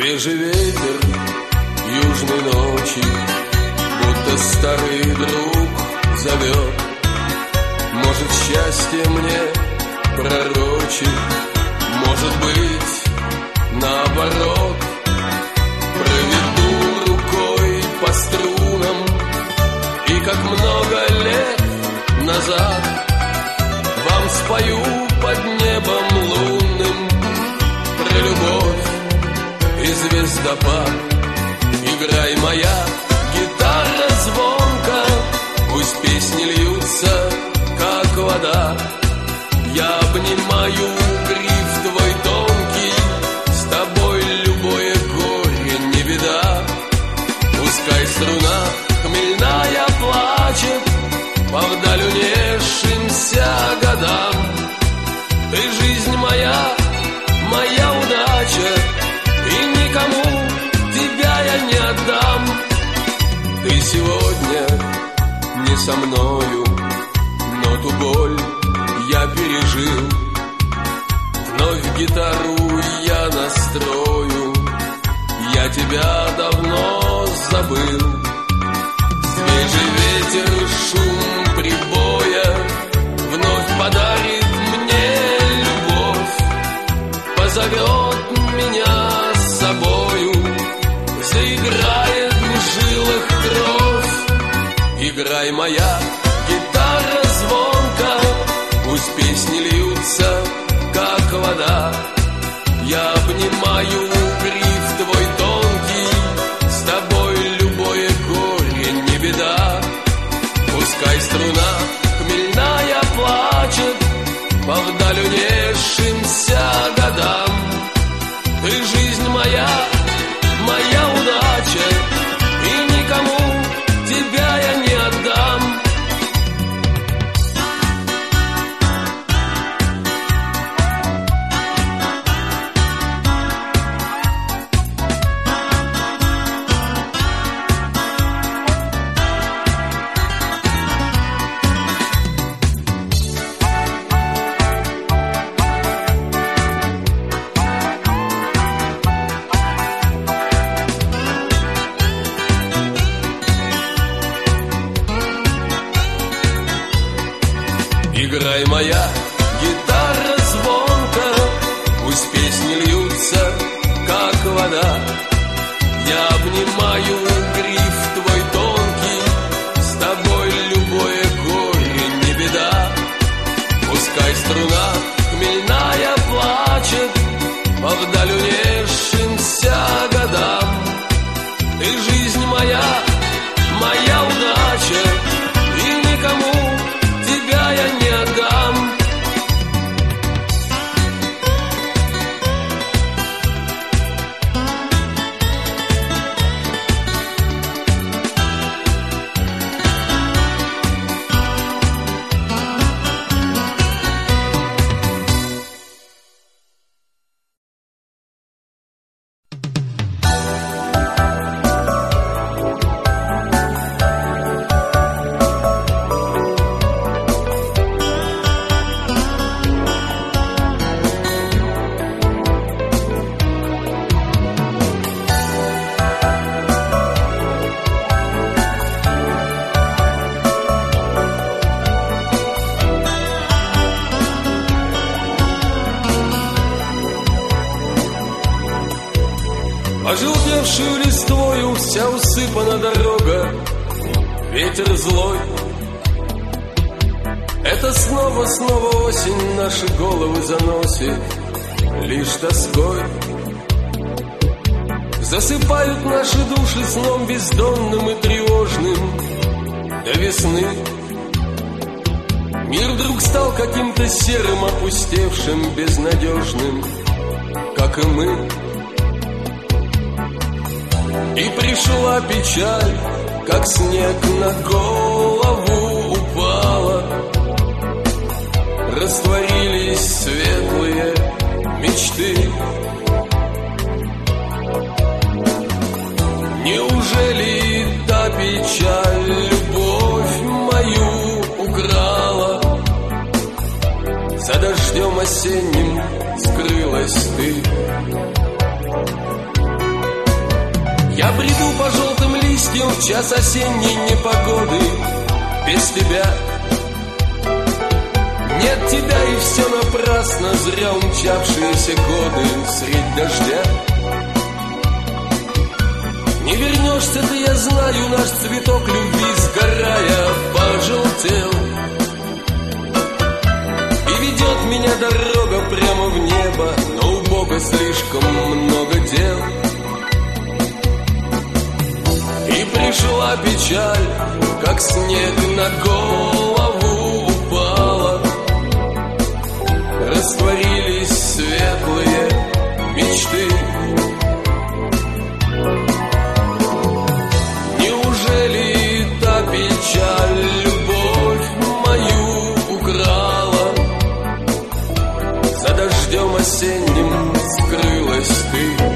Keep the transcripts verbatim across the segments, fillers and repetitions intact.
Свежий ветер южной ночи, будто старый друг зовет. Может, счастье мне пророчит, может быть, наоборот. Проведу рукой по струнам, и как много лет назад вам спою под небом лунным про любовь и звездопад. Играй, моя гитара звонко, пусть песни льются, как вода. Я обнимаю гриф твой тонкий, с тобой любое горе не беда. Пускай струна хмельная плачет по вдаль унесшимся годам. Ты жизнь моя, моя удача, и никому тебя я не отдам. Ты сегодня не со мною, но ту боль я пережил. Вновь гитару я настрою, я тебя давно забыл. Свежий ветер, шум прибоя вновь подарит мне любовь, позовет меня с собою, заиграет в жилах кровь. Играй, моя гитара звонко, пусть песни льются, как вода. Я обнимаю гриф твой тонкий, с тобой любое горе не беда. Пускай струна хмельная плачет по вдаль унесшимся годам. Ты жизнь моя, моя удача, и никому тебя я не отдам. Играй, моя гитара звонко, пусть песни льются, как вода. Я обнимаю гриф твой тонкий, с тобой любое горе не беда. Пускай струна хмельная плачет по вдаль унесшимся годам. Ты жизнь моя, моя удача, и никому тебя я не отдам. Пожелтевшую листвою вся усыпана дорога, ветер злой. Это снова-снова осень наши головы заносит лишь тоской. Засыпают наши души сном бездонным и тревожным до весны. Мир вдруг стал каким-то серым, опустевшим, безнадежным, как и мы. И пришла печаль, как снег на голову упала. Растворились светлые мечты. Неужели та печаль любовь мою украла? За дождем осенним скрылась ты. Я бреду по желтым листьям в час осенней непогоды. Без тебя нет тебя, и все напрасно, зря умчавшиеся годы средь дождя. Не вернешься ты, я знаю, наш цветок любви, сгорая, пожелтел. И ведет меня дорога прямо в небо, но у Бога слишком много дел. И пришла печаль, как снег на голову упала. Растворились светлые мечты. Неужели та печаль любовь мою украла? За дождем осенним скрылась ты.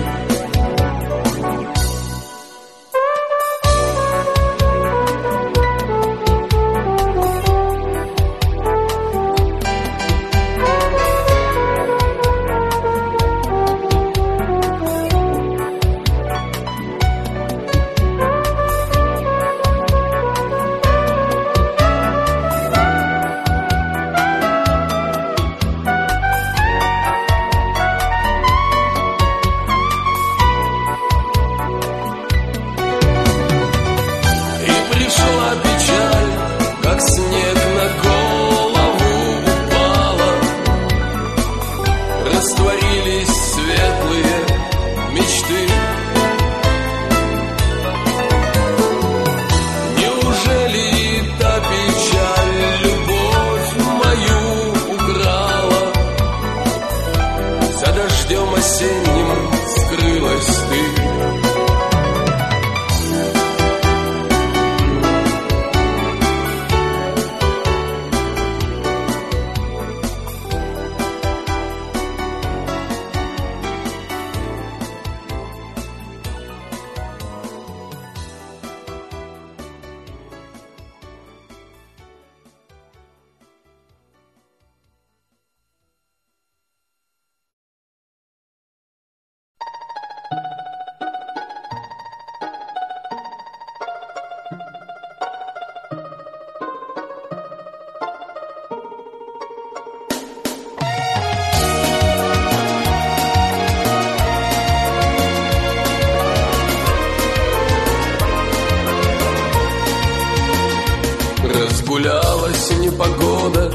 Разгулялась непогода,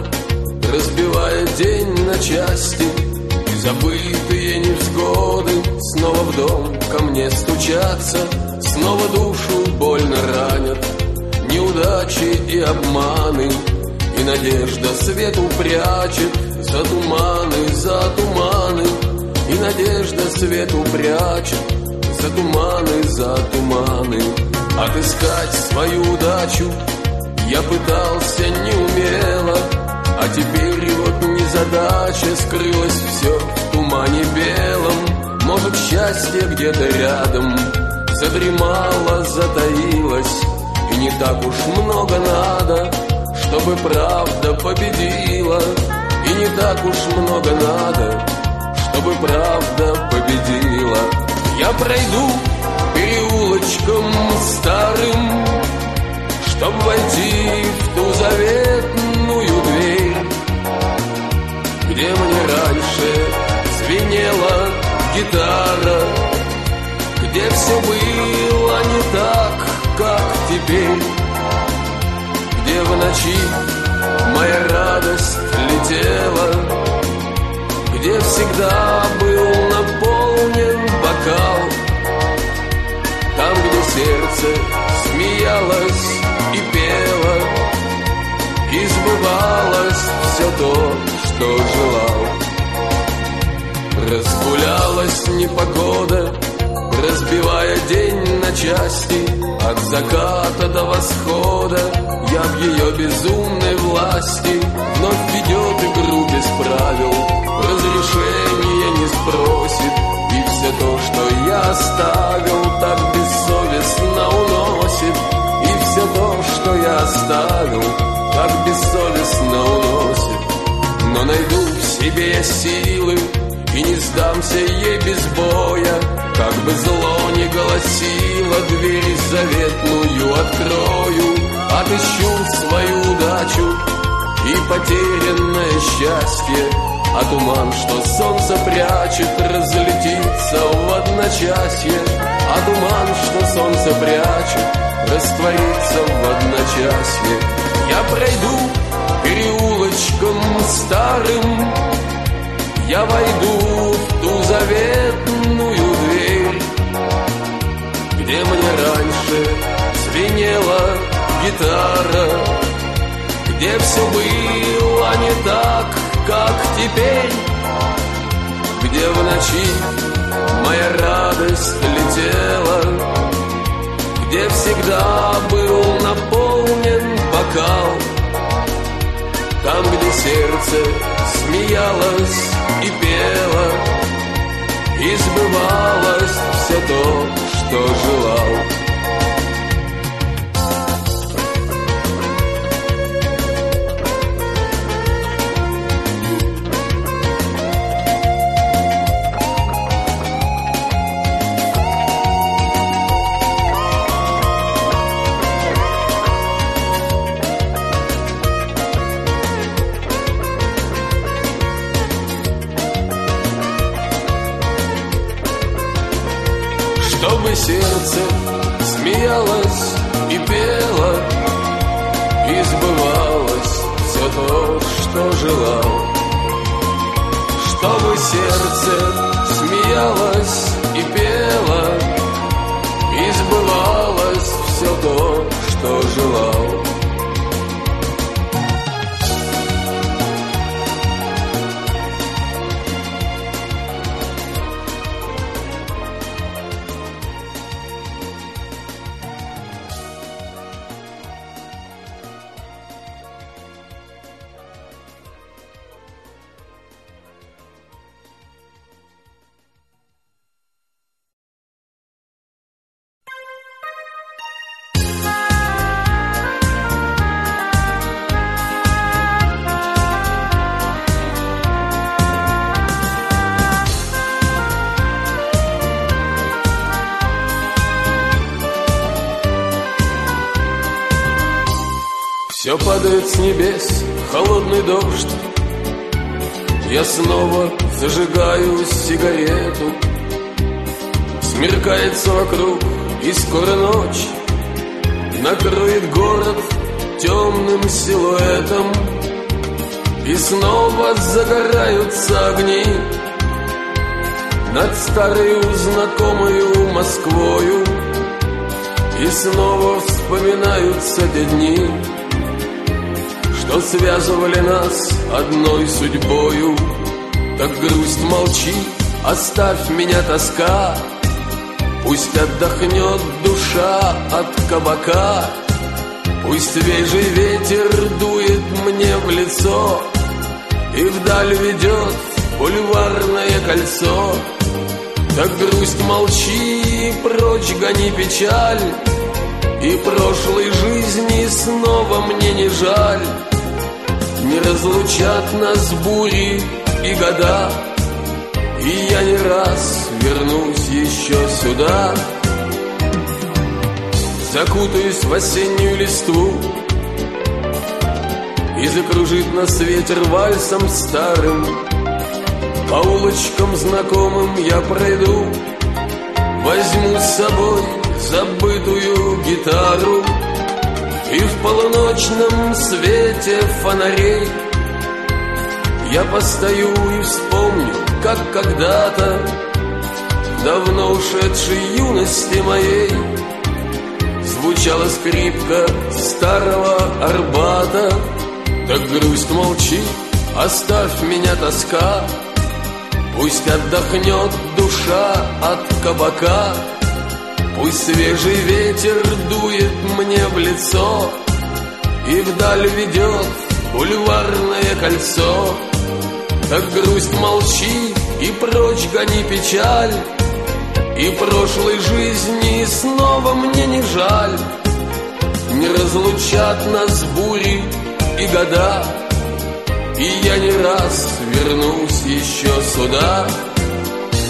разбивая день на части, и забытые невзгоды снова в дом ко мне стучатся, снова душу больно ранят неудачи и обманы, и надежда свету прячет за туманы, за туманы, и надежда свету прячет за туманы, за туманы. Отыскать свою удачу я пытался неумело, а теперь вот незадача, скрылось все в тумане белом. Может, счастье где-то рядом задремало, затаилось, и не так уж много надо, чтобы правда победила, и не так уж много надо, чтобы правда победила. Я пройду переулочком старым, чтоб войти в ту заветную дверь, где мне раньше звенела гитара, где все было не так, как теперь, где в ночи моя радость летела, где всегда был наполнен бокал, там, где сердце смеялось и пела, и сбывалось все то, что желал. Разгулялась непогода, разбивая день на части, от заката до восхода я в ее безумной власти. Вновь ведет игру без правил, разрешения не спросит, и все то, что я оставил, так бессовестно уносит, и все то, что я оставил, так бессовестно уносит. Но найду в себе силы и не сдамся ей без боя. Как бы зло ни голосило, дверь заветную открою, отыщу свою удачу и потерянное счастье. А туман, что солнце прячет, разлетится в одночасье. А туман, что солнце прячет, растворится в одночасье. Я пройду переулочком старым, я войду в ту заветную дверь, где мне раньше звенела гитара, где все было не так, как теперь, где в ночи моя радость летела, где всегда был наполнен бокал, там, где сердце смеялось и пело, и сбывалось все то, что желал. Чтобы сердце смеялось и пело, и сбывалось все то, что желал. Чтобы сердце смеялось и пело, и сбывалось все то, что желал. Все падает с небес, холодный дождь. Я снова зажигаю сигарету. Смеркается вокруг, и скоро ночь накроет город темным силуэтом. И снова загораются огни над старою знакомою Москвою. И снова вспоминаются те дни, что связывали нас одной судьбою. Так грусть молчи, оставь меня, тоска, пусть отдохнет душа от кабака. Пусть свежий ветер дует мне в лицо и вдаль ведет бульварное кольцо. Так грусть молчи, прочь гони печаль, и прошлой жизни снова мне не жаль. Не разлучат нас бури и года, и я не раз вернусь еще сюда. Закутаюсь в осеннюю листву, и закружит нас ветер вальсом старым. По улочкам знакомым я пройду, возьму с собой забытую гитару. И в полуночном свете фонарей я постою и вспомню, как когда-то, давно ушедшей юности моей, звучала скрипка старого Арбата. Так грусть молчи, оставь меня, тоска, пусть отдохнет душа от кабака. Пусть свежий ветер дует мне в лицо и вдаль ведет бульварное кольцо. Так грусть молчи и прочь гони печаль, и прошлой жизни снова мне не жаль. Не разлучат нас бури и года, и я не раз вернусь еще сюда.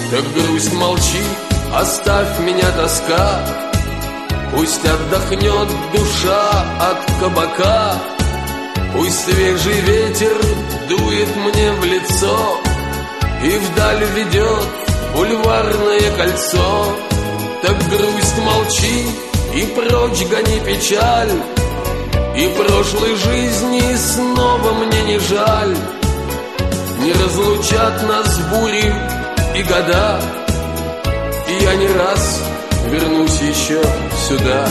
Так грусть молчи, оставь меня, тоска. Пусть отдохнет душа от кабака. Пусть свежий ветер дует мне в лицо и вдаль ведет бульварное кольцо. Так грусть молчи и прочь гони печаль, и прошлой жизни снова мне не жаль. Не разлучат нас бури и года, и я не раз вернусь еще сюда.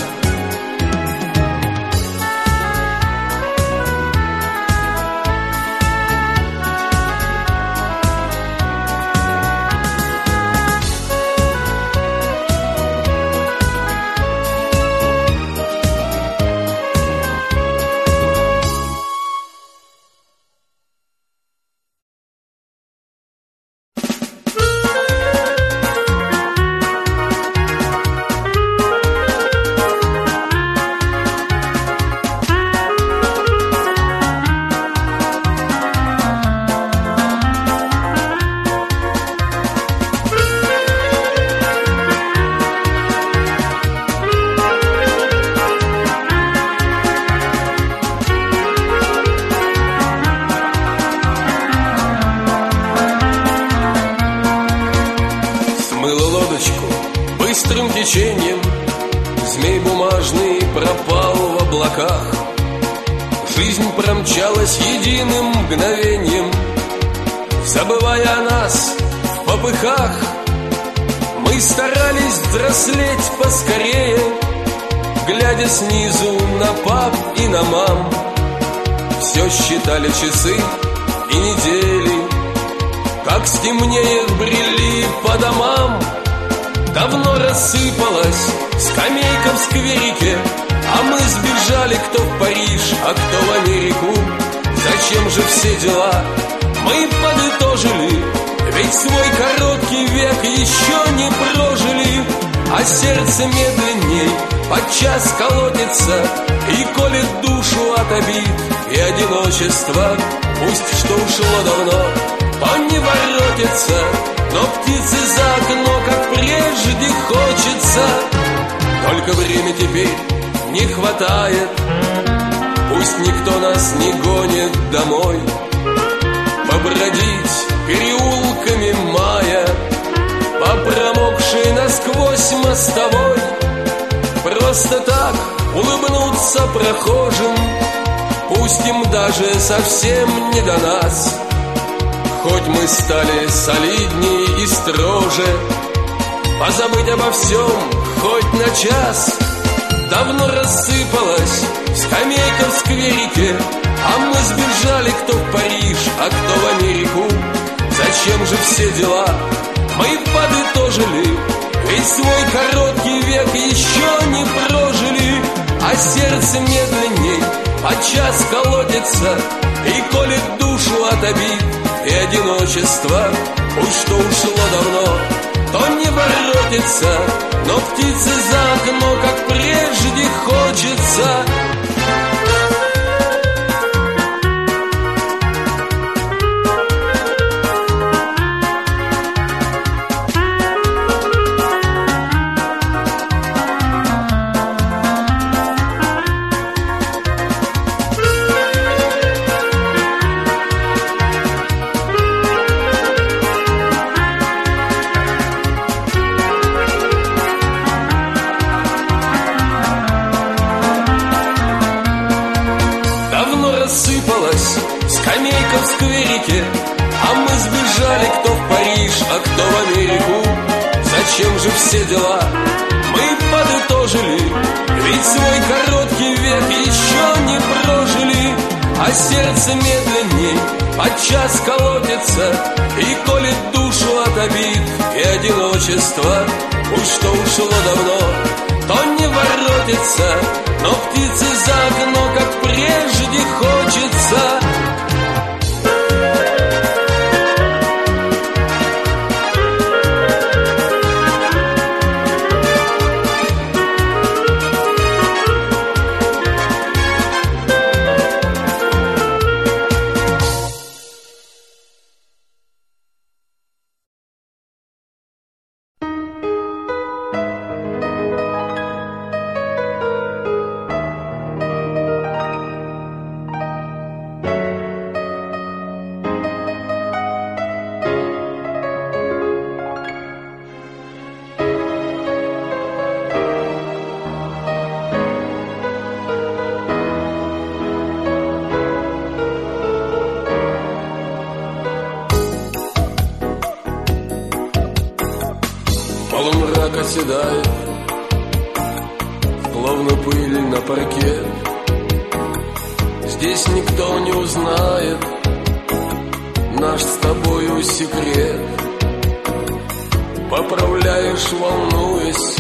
Быстрым течением змей бумажный пропал в облаках. Жизнь промчалась единым мгновением, забывая о нас в попыхах. Мы старались взрослеть поскорее, глядя снизу на пап и на мам. Все считали часы и недели, как стемнеет, брели по домам. Давно рассыпалась скамейка в скверике, а мы сбежали, кто в Париж, а кто в Америку. Зачем же все дела мы подытожили? Ведь свой короткий век еще не прожили. А сердце медленней подчас колотится и колет душу от обид и одиночества. Пусть что ушло давно, то не воротится, но птицы за окно, как прежде, хочется. Только время теперь не хватает, пусть никто нас не гонит домой. Побродить переулками мая, по промокшей насквозь мостовой, просто так улыбнуться прохожим, пусть им даже совсем не до нас. Хоть мы стали солидней и строже, позабыть обо всем хоть на час. Давно рассыпалась скамейка в скверике, а мы сбежали, кто в Париж, а кто в Америку. Зачем же все дела мы подытожили? Ведь свой короткий век еще не прожили. А сердце медленней подчас колотится и колет душу от обид и одиночества. Пусть что ушло давно, то не воротится, но птицы за окно, как прежде, хочется. Рассыпалась скамейка в скверике, а мы сбежали, кто в Париж, а кто в Америку. Зачем же все дела мы подытожили? Ведь свой короткий век еще не прожили. А сердце медленней подчас колотится и колет душу от обид и одиночества. Пусть что ушло давно, то не воротится, но птицы за окно, как прежде, хочется. Полумрак оседает, словно пыль на паркет. Здесь никто не узнает наш с тобою секрет. Поправляешь, волнуясь,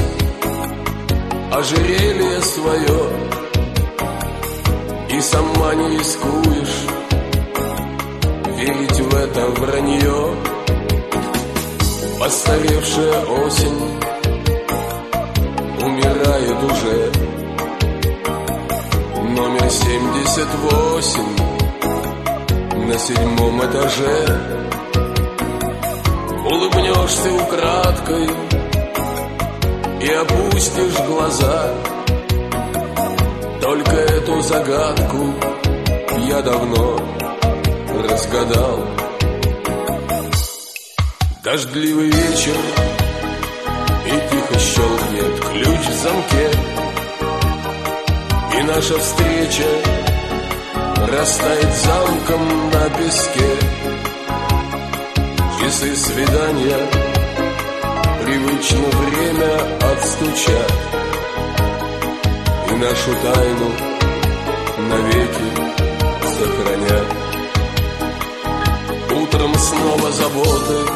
ожерелье свое, и сама не рискуешь верить в это вранье. Постаревшая осень умирает уже. Номер семьдесят восемь на седьмом этаже. Улыбнешься украдкой и опустишь глаза. Только эту загадку я давно разгадал. Дождливый вечер, и тихо щелкнет ключ в замке, и наша встреча растает замком на песке. Часы свидания привычно время отстучат, и нашу тайну навеки сохранят. Утром снова заботы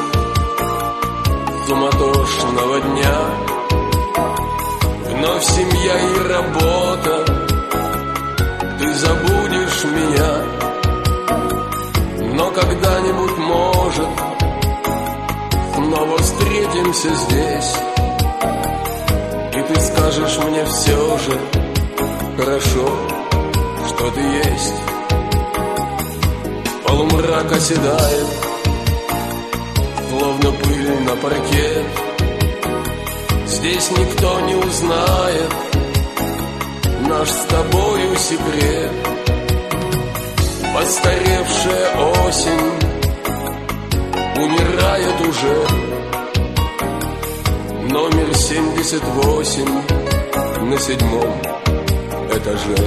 суматошного дня, вновь семья и работа, ты забудешь меня. Но когда-нибудь, может, снова встретимся здесь, и ты скажешь мне все же: хорошо, что ты есть. Полумрак оседает, словно пыль на паркет. Здесь никто не узнает наш с тобою секрет. Постаревшая осень умирает уже. Номер семьдесят восемь на седьмом этаже.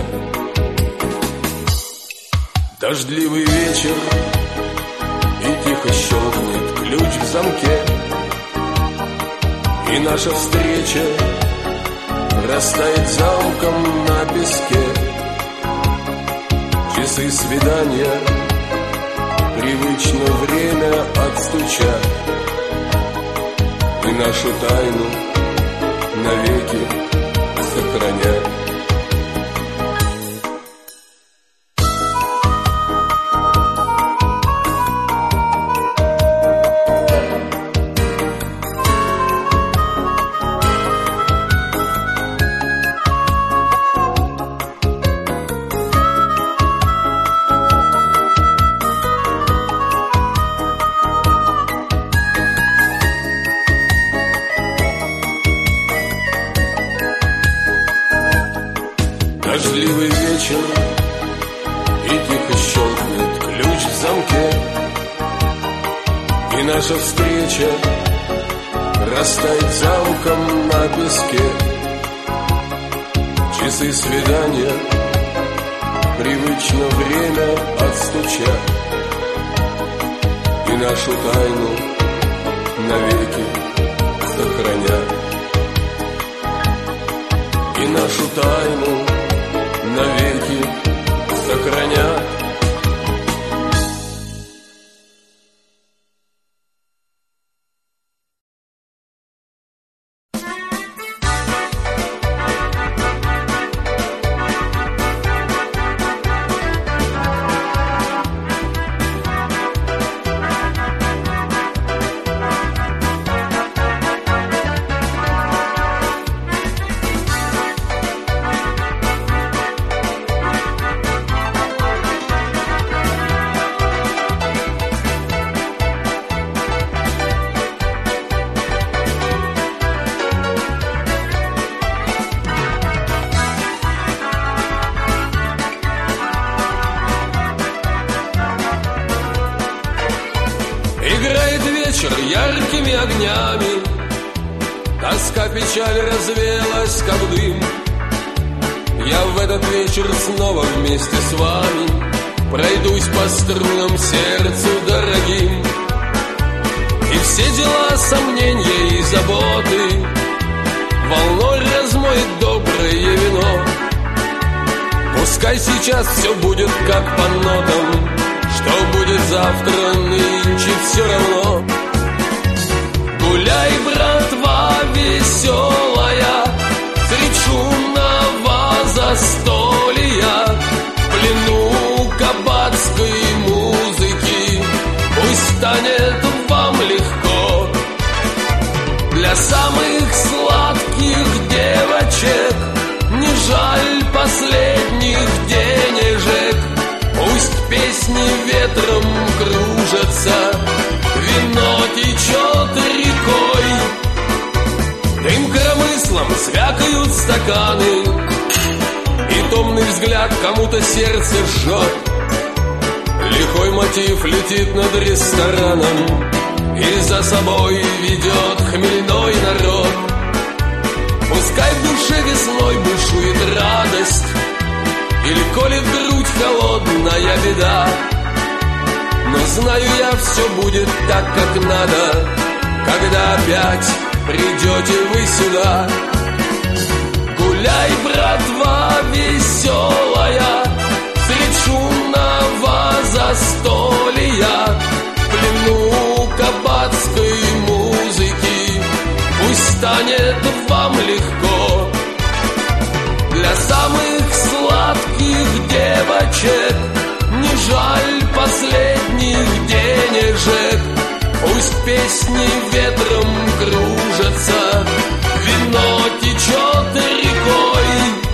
Дождливый вечер, и тихо щелкнет ключ в замке, и наша встреча растает замком на песке. Часы свидания привычно время отстучат, и нашу тайну навеки сохранят. Дождливый вечер, и тихо щелкнет ключ в замке, и наша встреча растает замком на песке. Часы свидания привычно время отстучат, и нашу тайну навеки сохранят. И нашу тайну навеки сохранят. Играет вечер яркими огнями, тоска, печаль развеялась, как дым. Я в этот вечер снова вместе с вами пройдусь по струнам сердцу дорогим. И все дела, сомнения и заботы волной размоет доброе вино. Пускай сейчас все будет как по нотам, что будет завтра, нынче все равно. Гуляй, братва веселая, средь шумного застолья, в плену кабацкой музыки, пусть станет вам легко. Для самых сладких девочек не жаль последних денежек, пусть песни ветром кружатся, вино течет рекой. Дым коромыслом звякают стаканы, и томный взгляд кому-то сердце жжет. Лихой мотив летит над рестораном и за собой ведет хмельной народ. Пускай в душе весной бушует радость, или колет грудь холодная беда, но знаю я, все будет так, как надо, когда опять придете вы сюда. Гуляй, братва веселая, средь шумного застолья, в плену кабацкой музыки, пусть станет вам легко. Для самых сладких девочек не жаль последних денежек, пусть песни ветром кружатся, вино течет рекой.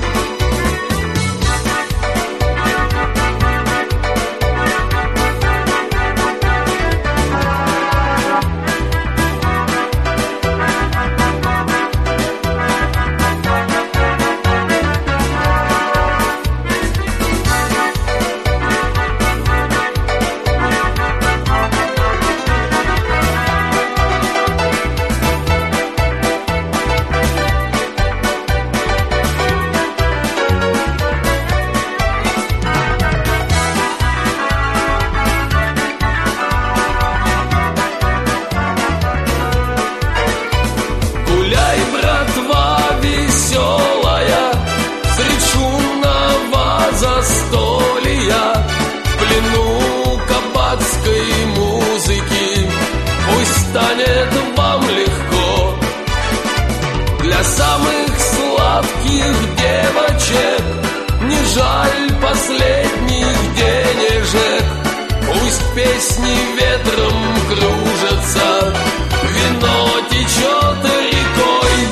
Песни ветром кружатся, вино течет рекой.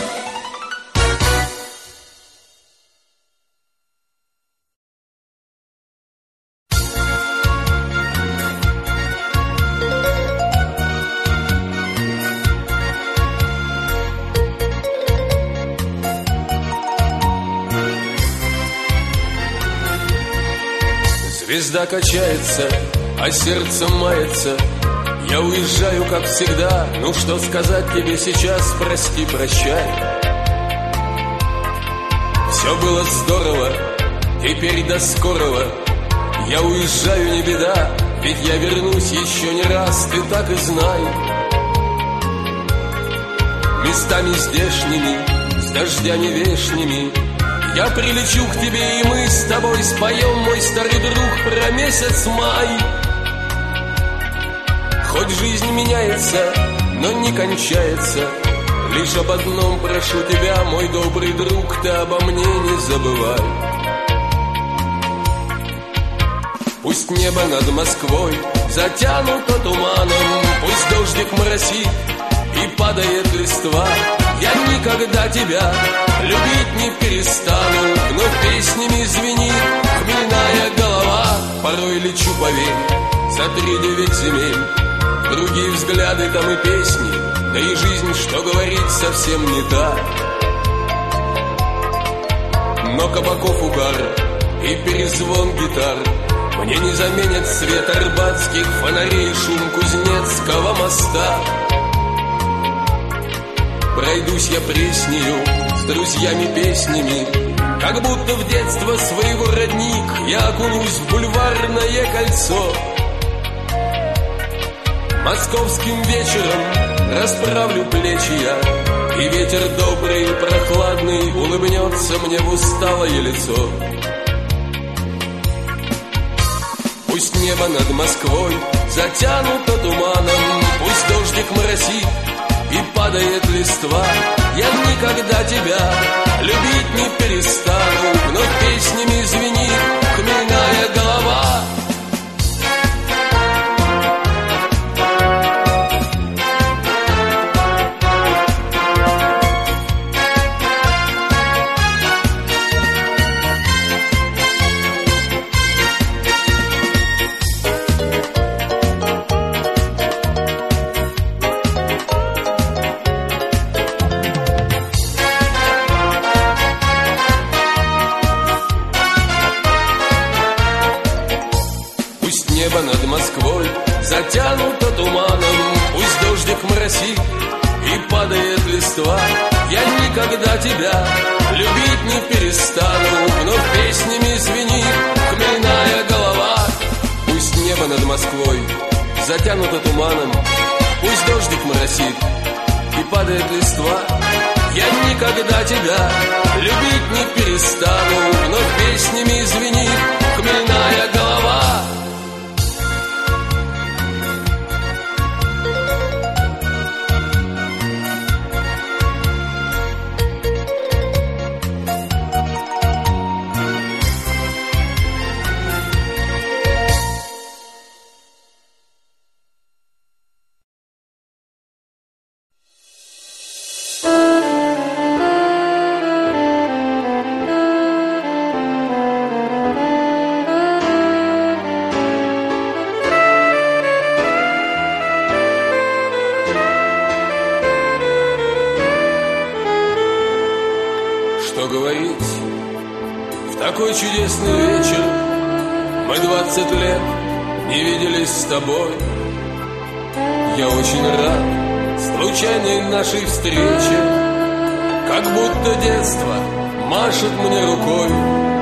Звезда качается, а сердце мается. Я уезжаю, как всегда. Ну что сказать тебе сейчас, прости, прощай. Все было здорово, теперь до скорого. Я уезжаю, не беда, ведь я вернусь еще не раз, ты так и знай. Местами здешними, с дождями вешними, я прилечу к тебе, и мы с тобой споем, мой старый друг, про месяц май. Хоть жизнь меняется, но не кончается, лишь об одном прошу тебя, мой добрый друг, ты обо мне не забывай. Пусть небо над Москвой затянуто туманом, пусть дождик моросит и падает листва, я никогда тебя любить не перестану, вновь песнями звенит хмельная голова. Порой лечу, поверь, за три девять земель, другие взгляды там и песни, да и жизнь, что говорить, совсем не та. Но кабаков угар и перезвон гитар мне не заменят свет арбатских фонарей, шум Кузнецкого моста. Пройдусь я Преснею с друзьями песнями, как будто в детство своего родник, я окунусь в бульварное кольцо. Московским вечером расправлю плечи я, и ветер добрый, прохладный улыбнется мне в усталое лицо. Пусть небо над Москвой затянуто туманом, пусть дождик моросит и падает листва. Я никогда тебя любить не перестану, вновь песнями звенит хмельная голова. Небо над Москвой затянуто туманом, пусть дождик моросит и падает листва. Я никогда тебя любить не перестану, вновь песнями звенит хмельная голова. Пусть небо над Москвой затянуто туманом, пусть дождик моросит и падает листва. Я никогда тебя любить не перестану, вновь песнями звенит хмельная голова. Что говорить в такой чудесный вечер? Мы двадцать лет не виделись с тобой. Я очень рад случайной нашей встрече, как будто детство машет мне рукой.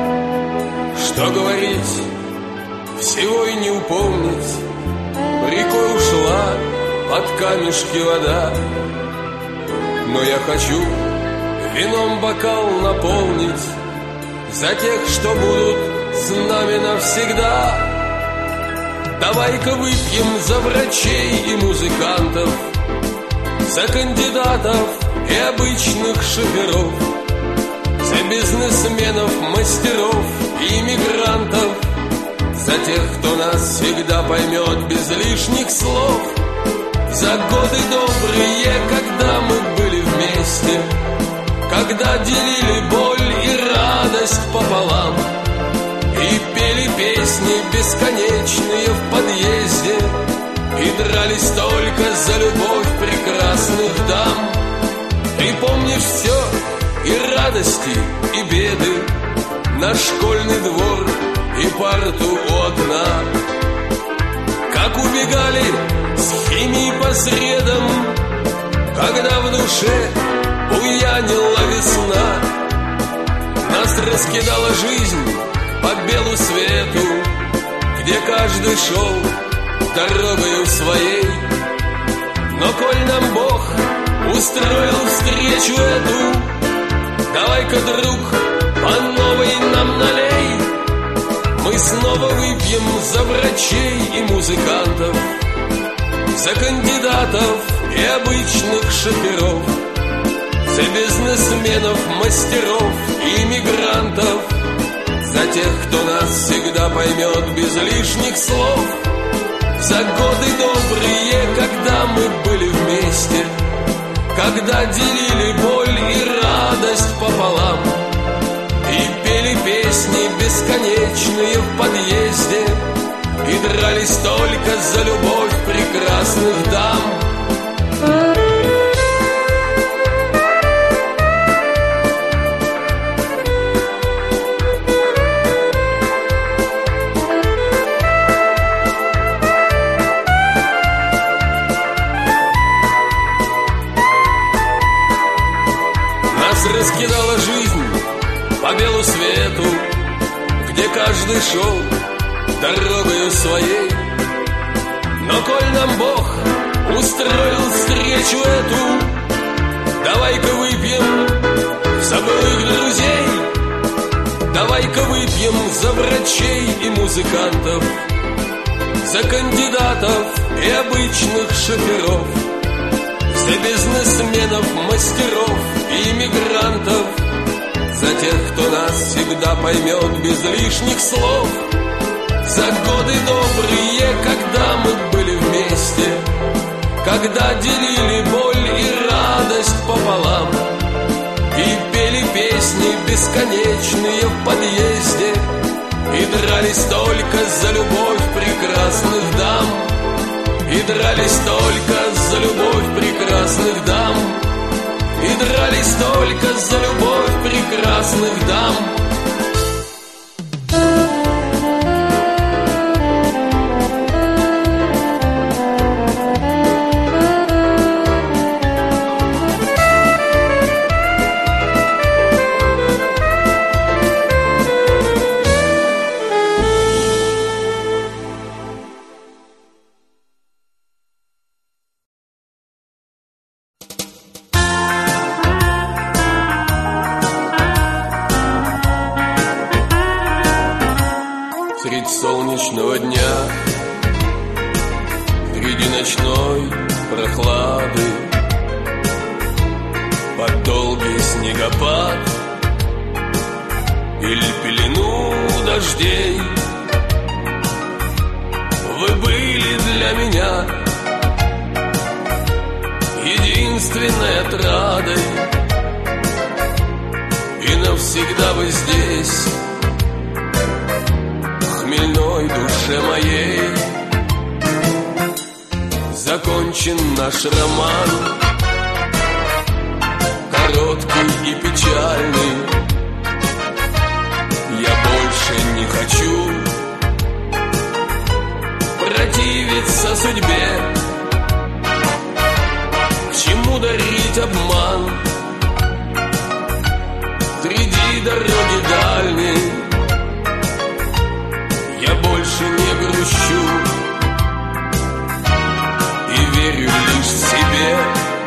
Что говорить, всего и не упомнить. Рекой ушла под камешки вода, но я хочу вином бокал наполнить за тех, что будут с нами навсегда. Давай-ка выпьем за врачей и музыкантов, за кандидатов и обычных шоферов, за бизнесменов, мастеров и иммигрантов, за тех, кто нас всегда поймет без лишних слов, за годы добрые, когда мы были вместе, когда делили боль и радость пополам, и пели песни бесконечные в подъезде, и дрались только за любовь прекрасных дам. Ты помнишь все, и радости, и беды, наш школьный двор и парту у окна, как убегали с химией по средам, когда в душе буянила весна. Нас раскидала жизнь по белу свету, где каждый шел дорогою своей. Но коль нам Бог устроил встречу эту, давай-ка, друг, по новой нам налей. Мы снова выпьем за врачей и музыкантов, за кандидатов и обычных шоферов, за бизнесменов, мастеров и иммигрантов, за тех, кто нас всегда поймет без лишних слов, за годы добрые, когда мы были вместе, когда делили боль и радость пополам, и пели песни бесконечные в подъезде, и дрались только за любовь прекрасных дам. Раскидала жизнь по белу свету, где каждый шел дорогою своей. Но коль нам Бог устроил встречу эту, давай-ка выпьем за былых друзей, давай-ка выпьем за врачей и музыкантов, за кандидатов и обычных шоферов, за бизнесменов, мастеров и иммигрантов, за тех, кто нас всегда поймет без лишних слов, за годы добрые, когда мы были вместе, когда делили боль и радость пополам и пели песни бесконечные в подъезде, и дрались только за любовь прекрасных дам, и дрались только за любовь прекрасных дам, и дрались только за любовь прекрасных дам. Средь солнечного дня, среди ночной прохлады, под долгий снегопад или пелену дождей, вы были для меня единственной отрадой, и навсегда вы здесь, хмельной душе моей. Закончен наш роман, короткий и печальный. Я больше не хочу противиться судьбе. К чему дарить обман среди дороги дальней? Я больше не грущу и верю лишь себе.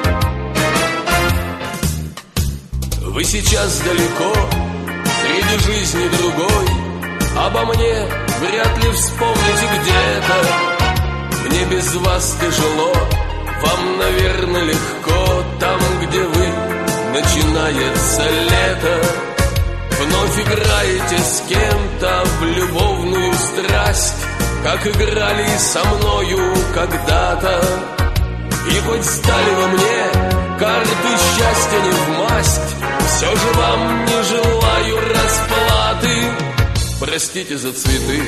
Вы сейчас далеко, среди жизни другой, обо мне вряд ли вспомните где-то. Мне без вас тяжело, вам, наверное, легко. Там, где вы, начинается лето. Вновь играете с кем-то в любовную страсть, как играли со мною когда-то. И хоть стали во мне карты счастья не в масть, все же вам не желаю расплаты. Простите за цветы,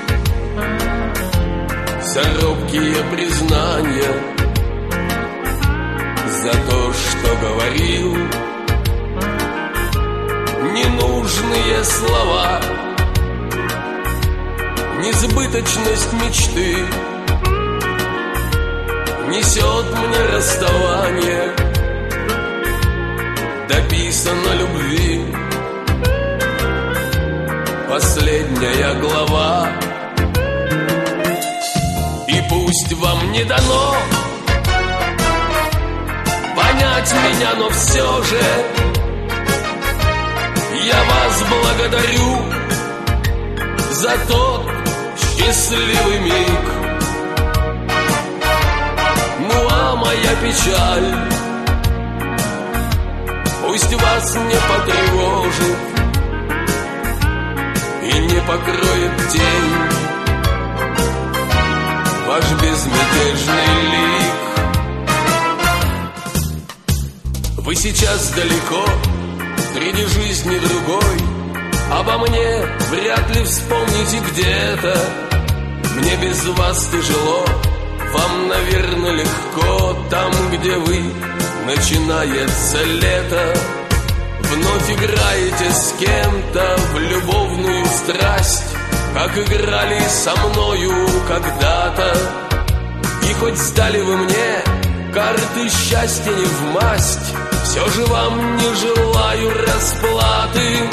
за робкие признания, за то, что говорил ненужные слова. Несбыточность мечты несет мне расставание. Дописана любви последняя глава. И пусть вам не дано понять меня, но все же я вас благодарю за тот счастливый миг. Ну а моя печаль пусть вас не потревожит и не покроет тень ваш безмятежный лик. Вы сейчас далеко, среди жизни другой, обо мне вряд ли вспомните где-то. Мне без вас тяжело, вам, наверное, легко. Там, где вы, начинается лето. Вновь играете с кем-то в любовную страсть, как играли со мною когда-то. И хоть сдали вы мне карты счастья не в масть, все же вам не желаю расплаты.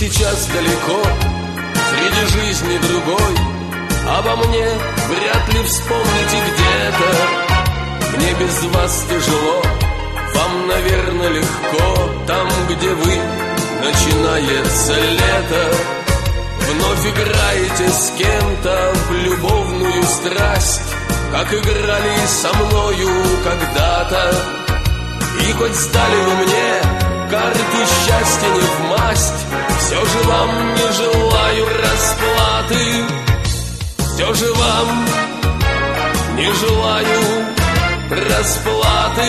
сейчас далеко, среди жизни другой. Обо мне вряд ли вспомните где-то. Мне без вас тяжело, вам, наверное, легко. Там, где вы, начинается лето. Вновь играете с кем-то в любовную страсть, как играли со мною когда-то. И хоть сдали вы мне карту счастья не в масть, все же вам не желаю расплаты. Все же вам не желаю расплаты.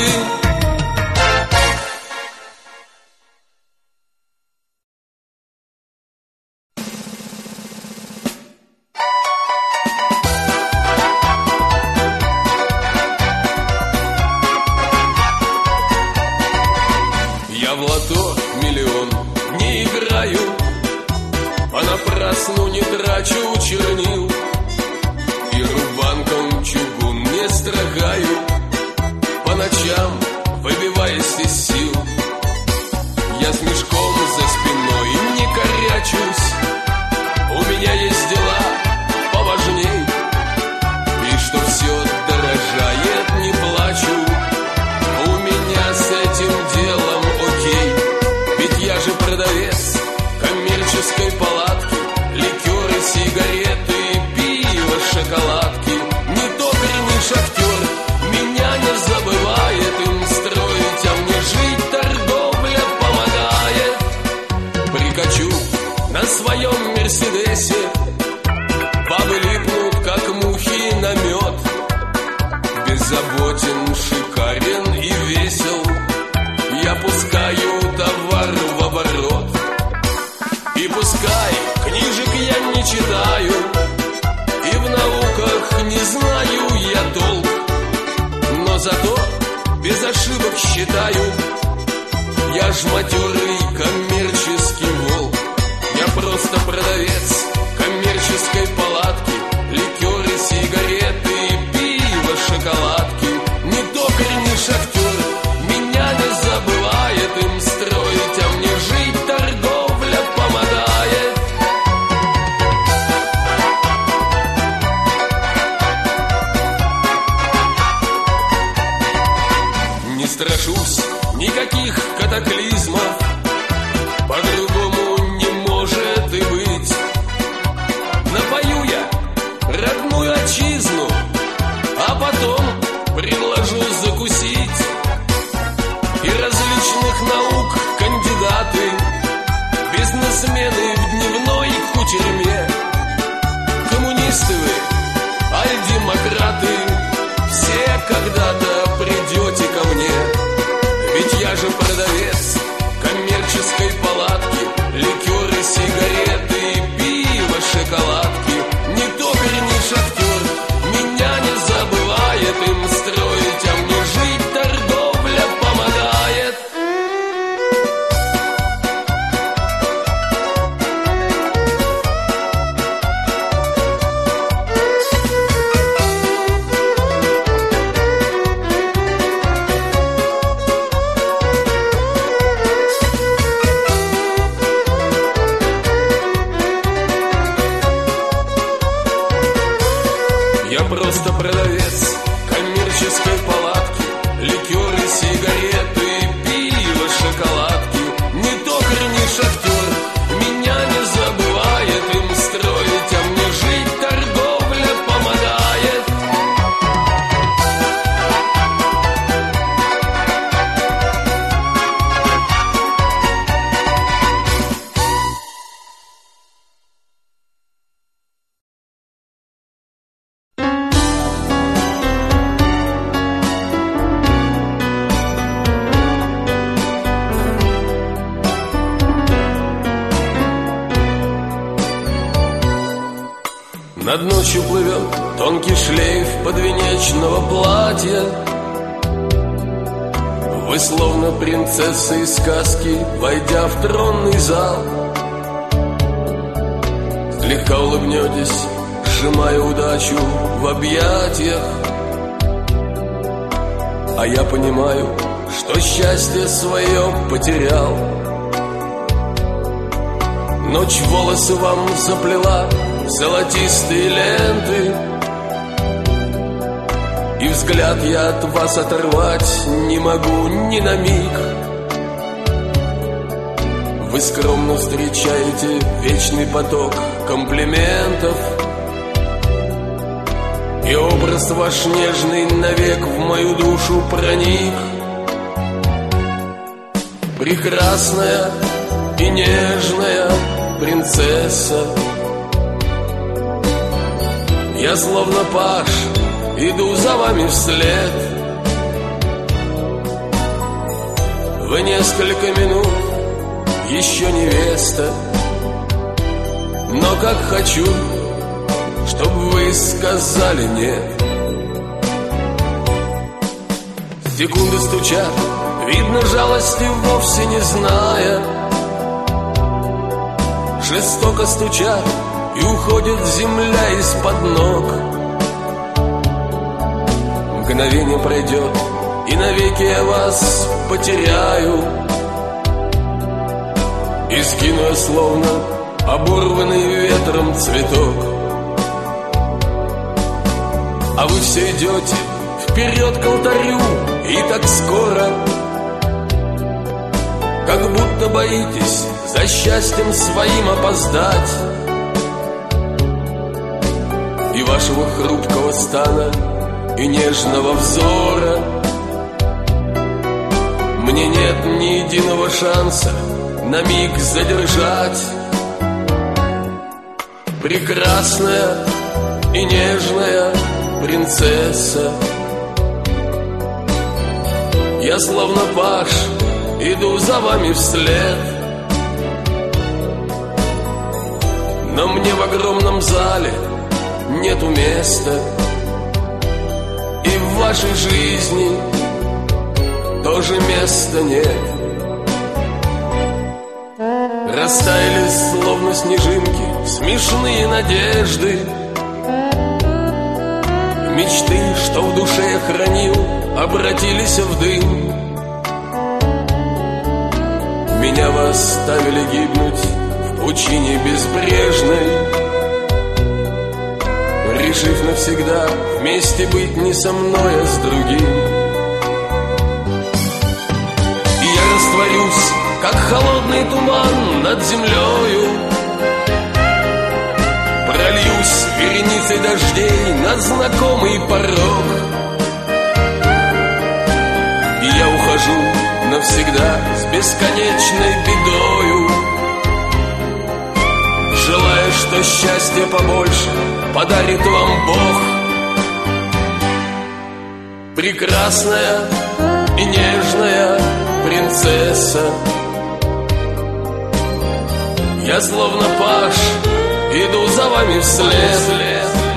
Я в лото миллион не играю, понапрасну не трачу чернил. И рубанком чугун не строгаю, по ночам выбиваясь из сил. Я с мешком за спиной не корячусь, у меня есть дела поважней. И что все дорожает, не плачу, у меня с этим делом окей. Ведь я же продавец коммерческой палатки, ликеры, сигареты, шоколадки, не токарь, не шахтер, меня не забывает им строить, а мне жить торговля помогает. Прикачу на своем мерседесе, бабы липнут, как мухи на мед. Беззаботен, шикарен и весел, я пускаю товар в оборот. И пускай книжек я не читаю, и в науках не знаю я толк, но зато без ошибок считаю, я ж матерый коммерческий волк. Я просто продавец коммерческой палатки, ликеры, сигареты, пиво, шоколадки. Не токарь, не шахтер, меня не забывает им строить, а мне жить торговля помогает. Не страшусь никаких катаклизмов, по-другому не может и быть. Напою я родную отчизну, а потом предложу закусить. И различных наук кандидаты, бизнесмены в дневной кутерьме, коммунисты вы, аль демократы, все когда-то придете ко мне. Ведь я же продавец коммерческой палатки, ликеры, сигареты, пиво, шоколадки. Не токарь, не шахтер, меня не забывает им строить, а мне жить торговля помогает. Я просто продавец коммерческой палатки, ликеры, сигареты, пиво, шоколадки. Не токарь, не шахтер, меня не забывает им строить, а мне жить торговля помогает. Над ночью плывет тонкий шлейф подвенечного платья. Вы словно принцессы из сказки, войдя в тронный зал, слегка улыбнетесь, сжимая удачу в объятиях. А я понимаю, что счастье свое потерял. Ночь волосы вам заплела в золотистые ленты, и взгляд я от вас оторвать не могу ни на миг. Вы скромно встречаете вечный поток комплиментов, и образ ваш нежный навек в мою душу проник. Прекрасная и нежная принцесса, я словно паж иду за вами вслед. Вы несколько минут еще невеста, но как хочу, чтобы вы сказали нет. Секунды стучат, видно, жалости вовсе не зная, жестоко стучат, и уходит земля из-под ног. Мгновение пройдет, и навеки я вас потеряю, и сгину я словно оборванный ветром цветок. А вы все идете вперед к алтарю, и так скоро, как будто боитесь за счастьем своим опоздать. И вашего хрупкого стана, и нежного взора мне нет ни единого шанса на миг задержать. Прекрасная и нежная принцесса, я словно паж иду за вами вслед. Но мне в огромном зале нету места, и в вашей жизни тоже места нет. Растаяли, словно снежинки, смешные надежды, мечты, что в душе я хранил, обратились в дым. Меня вы оставили гибнуть в пучине безбрежной, решив навсегда вместе быть не со мной, а с другим. И я растворюсь, как холодный туман над землею, прольюсь вереницей дождей на знакомый порог. И я ухожу навсегда с бесконечной бедою, желая, что счастье побольше подарит вам Бог. Прекрасная и нежная принцесса, я словно паж иду за вами вслед.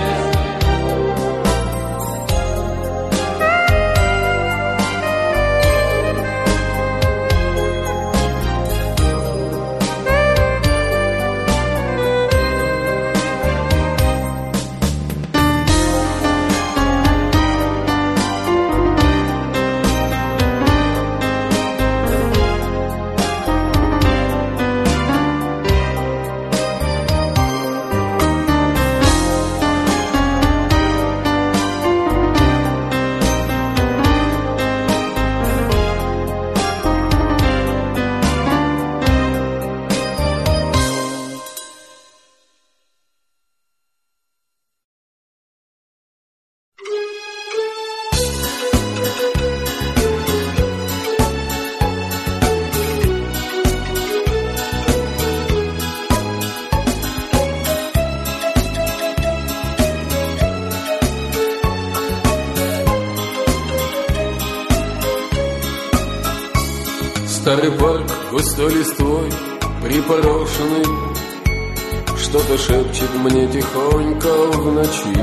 Старый парк густой листвой припорошенный что-то шепчет мне тихонько в ночи.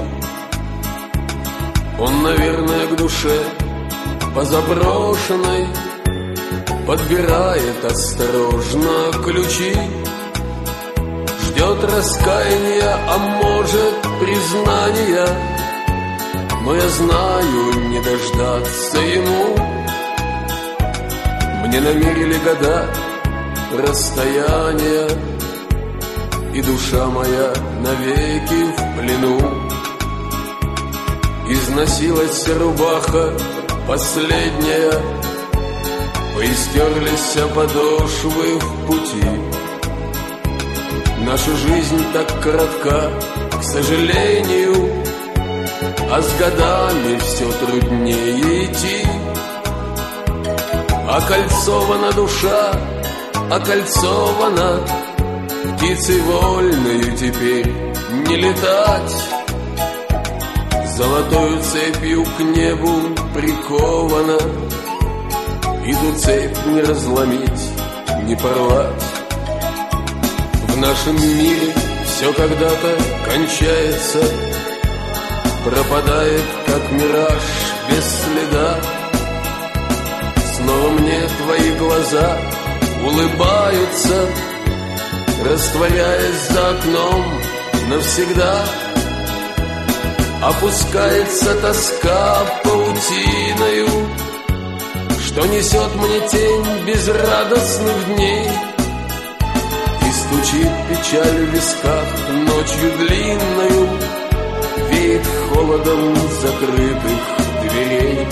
Он, наверное, к душе позаброшенной подбирает осторожно ключи. Ждет раскаяния, а может признания, но я знаю, не дождаться ему. Мне намерили года расстояния, и душа моя навеки в плену. Износилась рубаха последняя, поистерлись подошвы в пути. Наша жизнь так коротка, к сожалению, а с годами все труднее идти. Окольцована душа, окольцована, птицей вольною теперь не летать. Золотою цепью к небу прикована, и ту цепь не разломить, не порвать. В нашем мире все когда-то кончается, пропадает, как мираж без следа. Снова мне твои глаза улыбаются, растворяясь за окном навсегда. Опускается тоска паутиною, что несет мне тень безрадостных дней. И стучит печаль в висках ночью длинною, веет холодом закрытых дверей.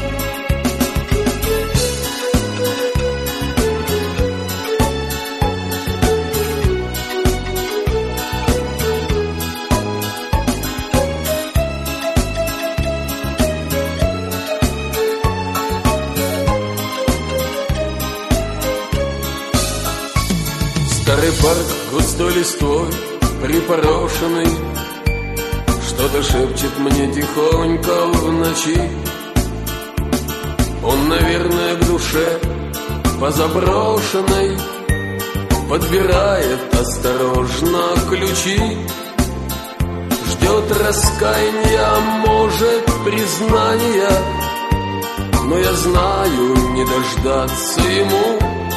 Старый парк густой листвой припорошенный что-то шепчет мне тихонько в ночи. Он, наверное, к душе позаброшенной подбирает осторожно ключи. Ждет раскаяния, а может признания, но я знаю, не дождаться ему.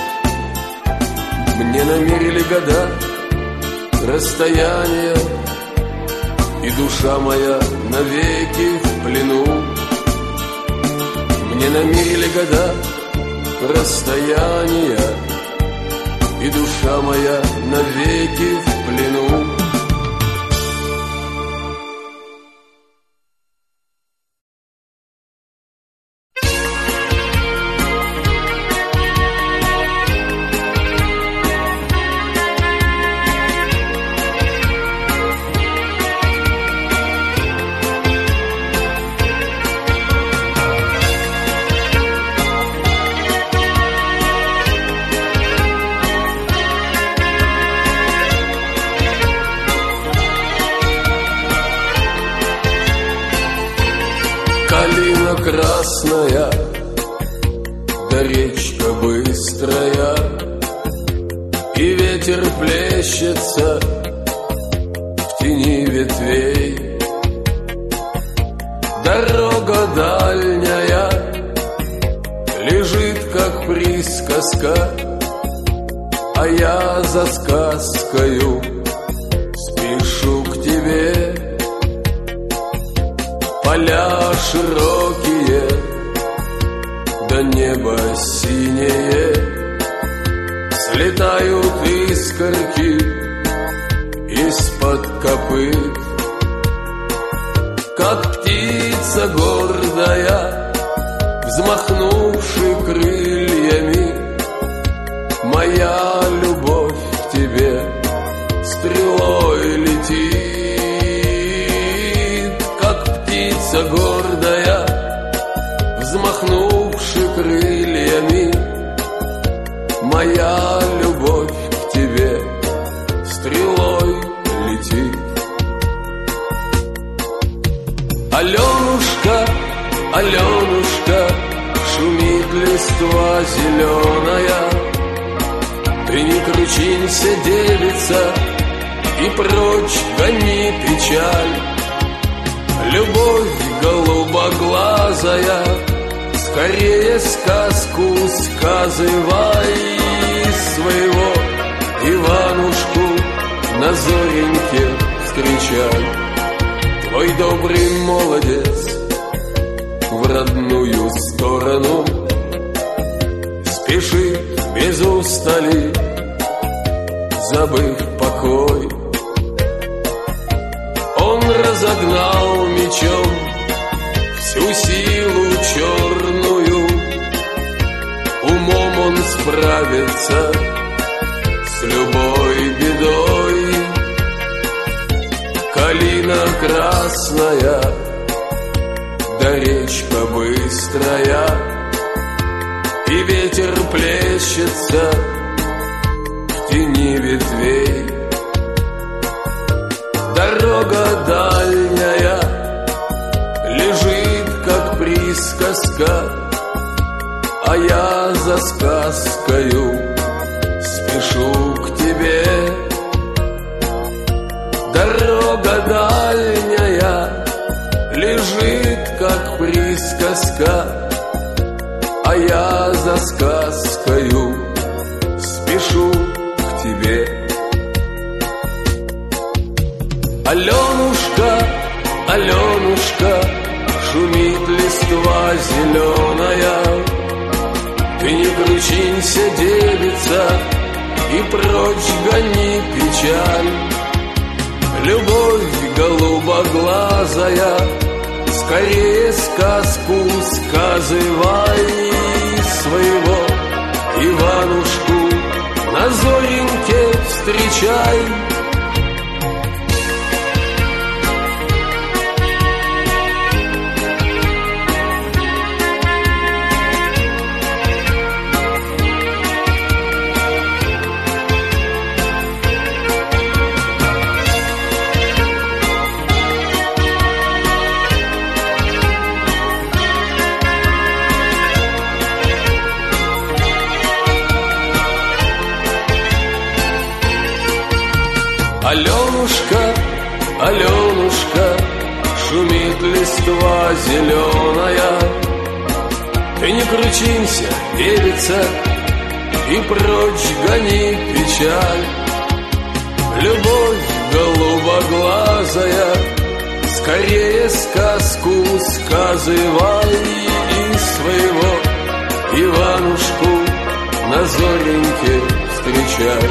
Мне намерили года, расстояние, и душа моя навеки в плену. Мне намерили года, расстояние, и душа моя навеки в плену. Калина красная, да речка быстрая, и ветер плещется в тени ветвей. Дорога дальняя лежит, как присказка, а я за сказкою спешу к тебе. Поля широкие, да небо синее, слетают искорки из-под копыт. Как птица гордая, взмахнувши крыльями, моя любовь к тебе стрелой летит. Птица гордая, взмахнувши крыльями, моя любовь к тебе стрелой летит. Аленушка, Аленушка, шумит листва зеленая, ты не кручинься, девица, и прочь гони печаль. Любовь голубоглазая, скорее сказку сказывай. Своего Иванушку на зореньке встречай. Твой добрый молодец в родную сторону спешит без устали, забыв покой. загнал мечом всю силу черную. Умом он справится с любой бедой. Калина красная, да речка быстрая, и ветер плещется в тени ветвей. Дорога дальняя лежит, как присказка, а я за сказкою спешу к тебе. Дорога дальняя лежит, как присказка, а я за сказкою спешу к тебе. Аленушка, Аленушка, шумит листва зеленая. Ты не кручинься, девица, и прочь гони печаль. Любовь голубоглазая, скорее сказку сказывай. Своего Иванушку на зореньке встречай. Аленушка, Аленушка, шумит листва зеленая. Ты не кручинься, девица, и прочь гони печаль. Любовь голубоглазая, скорее сказку сказывай. И своего Иванушку на зореньке встречай.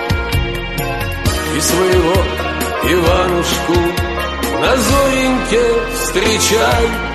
И своего Иванушку на зореньке встречай.